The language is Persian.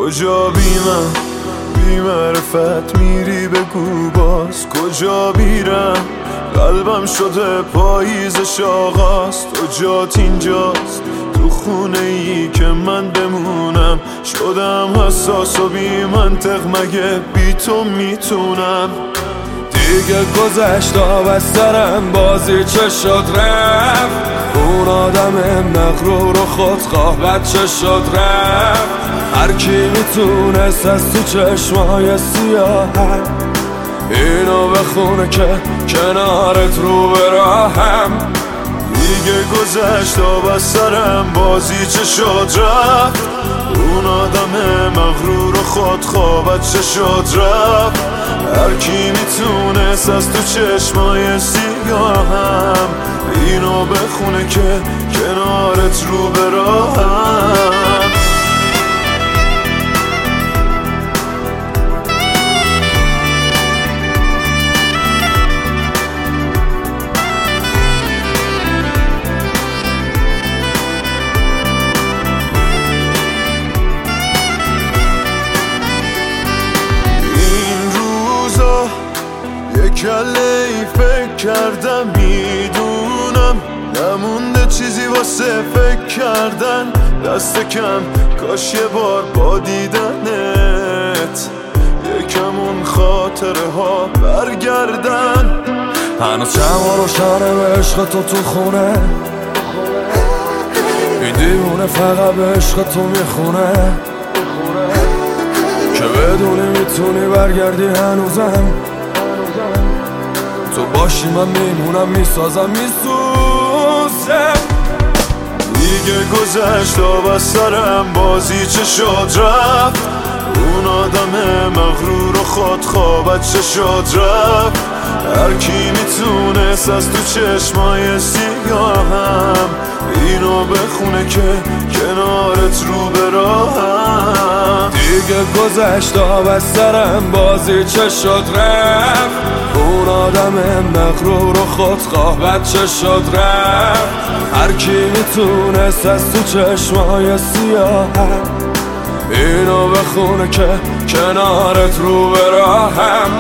کجا بی من بی معرفت میری بگو باز کجا بیرم قلبم شده پاییزش آغاز تو جات اینجاست تو خونه ای که من بمونم شدم حساس و بی منطق مگه بی تو میتونم دیگه گذشت آب از سرم بازی چه شد رفت اون آدم مغرور و خودخواه بچه شد رفت هر کی میتونست از تو چشمای سیاهم اینو بخونه که کنارت رو به راهم دیگه گذشت آب از سرم بازی چه شد رفت اون آدم مغرور و خودخواه بچه شد رفت هر کی میتونست از تو چشمای سیاهم اینو بخونه که کنارت رو به راهم کله ای فکر کردم میدونم نمونده چیزی واسه فکر کردن دست کم کاش یه بار با دیدنت یکم اون خاطره ها برگردن هنوز شما روشنه به عشق تو خونه این دیوونه فقط به عشق تو میخونه که بدونی میتونی برگردی هنوزم تو باشی من میمونم میسازم میسوزم دیگه گذشت آب از سرم بازی چه شد رفت اون آدم مغرور و خودخواه بچه شد رفت هر کی میتونست از تو چشمای سیاهم اینو بخونه که کنارت رو به راهم دیگه گذشت آب از سرم بازی چه شد رفت اون آدم مغرور و خودخواه بچه شد رفت هر کی میتونست از تو چشمای سیاهم اینو بخونه که کنارت رو به راهم